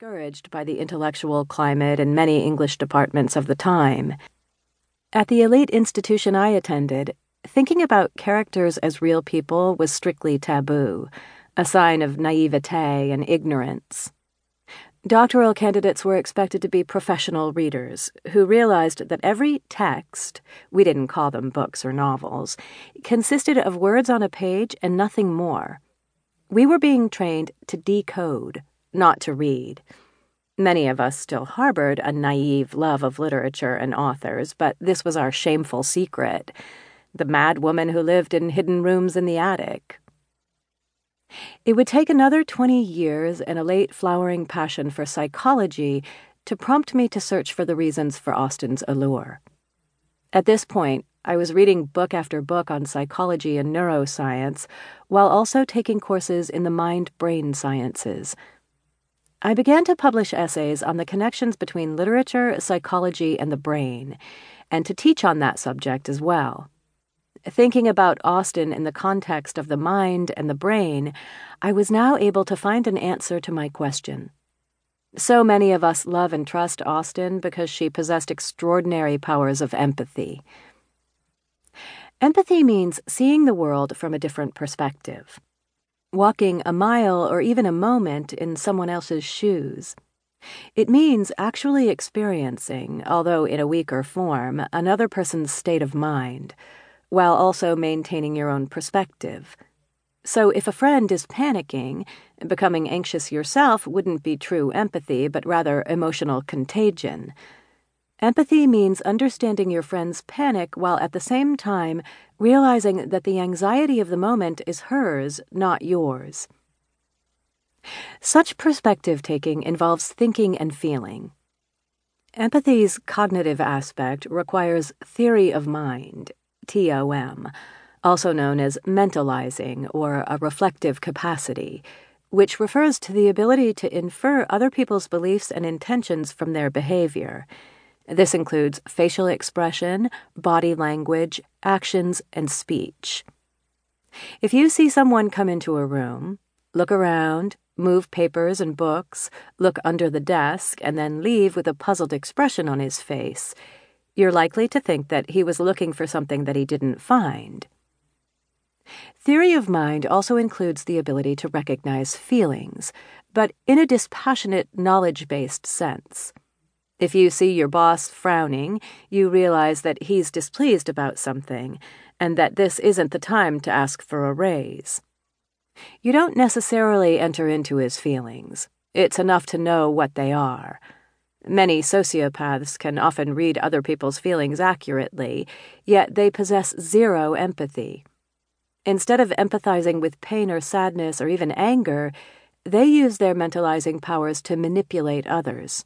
discouraged by the intellectual climate in many English departments of the time. At the elite institution I attended, thinking about characters as real people was strictly taboo, a sign of naivete and ignorance. Doctoral candidates were expected to be professional readers who realized that every text, we didn't call them books or novels, consisted of words on a page and nothing more. We were being trained to decode, not to read. Many of us still harbored a naive love of literature and authors, but this was our shameful secret, the mad woman who lived in hidden rooms in the attic. It would take another 20 years and a late flowering passion for psychology to prompt me to search for the reasons for Austen's allure. At this point, I was reading book after book on psychology and neuroscience, while also taking courses in the mind-brain sciences. I began to publish essays on the connections between literature, psychology, and the brain, and to teach on that subject as well. Thinking about Austen in the context of the mind and the brain, I was now able to find an answer to my question. So many of us love and trust Austen because she possessed extraordinary powers of empathy. Empathy means seeing the world from a different perspective, walking a mile or even a moment in someone else's shoes. It means actually experiencing, although in a weaker form, another person's state of mind, while also maintaining your own perspective. So if a friend is panicking, becoming anxious yourself wouldn't be true empathy, but rather emotional contagion. Empathy means understanding your friend's panic while at the same time realizing that the anxiety of the moment is hers, not yours. Such perspective-taking involves thinking and feeling. Empathy's cognitive aspect requires theory of mind, TOM, also known as mentalizing or a reflective capacity, which refers to the ability to infer other people's beliefs and intentions from their behavior. This includes facial expression, body language, actions, and speech. If you see someone come into a room, look around, move papers and books, look under the desk, and then leave with a puzzled expression on his face, you're likely to think that he was looking for something that he didn't find. Theory of mind also includes the ability to recognize feelings, but in a dispassionate, knowledge-based sense. If you see your boss frowning, you realize that he's displeased about something, and that this isn't the time to ask for a raise. You don't necessarily enter into his feelings. It's enough to know what they are. Many sociopaths can often read other people's feelings accurately, yet they possess zero empathy. Instead of empathizing with pain or sadness or even anger, they use their mentalizing powers to manipulate others.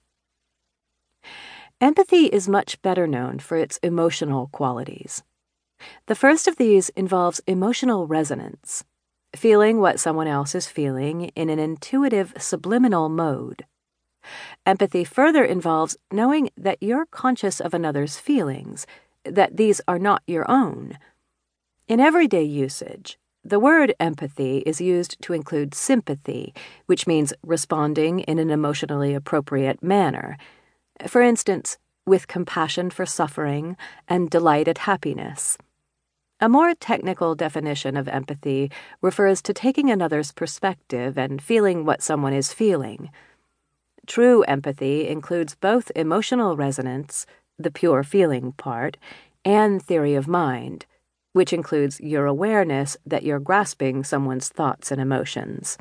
Empathy is much better known for its emotional qualities. The first of these involves emotional resonance, feeling what someone else is feeling in an intuitive, subliminal mode. Empathy further involves knowing that you're conscious of another's feelings, that these are not your own. In everyday usage, the word empathy is used to include sympathy, which means responding in an emotionally appropriate manner. For instance, with compassion for suffering and delight at happiness. A more technical definition of empathy refers to taking another's perspective and feeling what someone is feeling. True empathy includes both emotional resonance, the pure feeling part, and theory of mind, which includes your awareness that you're grasping someone's thoughts and emotions.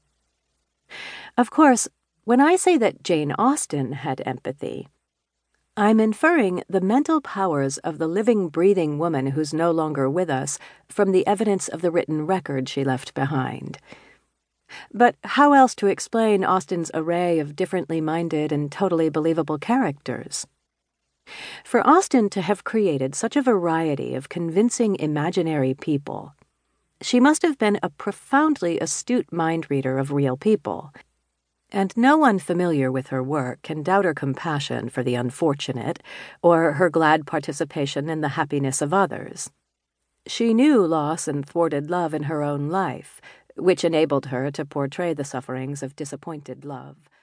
Of course, when I say that Jane Austen had empathy, I'm inferring the mental powers of the living, breathing woman who's no longer with us from the evidence of the written record she left behind. But how else to explain Austen's array of differently minded and totally believable characters? For Austen to have created such a variety of convincing imaginary people, she must have been a profoundly astute mind reader of real people, and no one familiar with her work can doubt her compassion for the unfortunate or her glad participation in the happiness of others. She knew loss and thwarted love in her own life, which enabled her to portray the sufferings of disappointed love.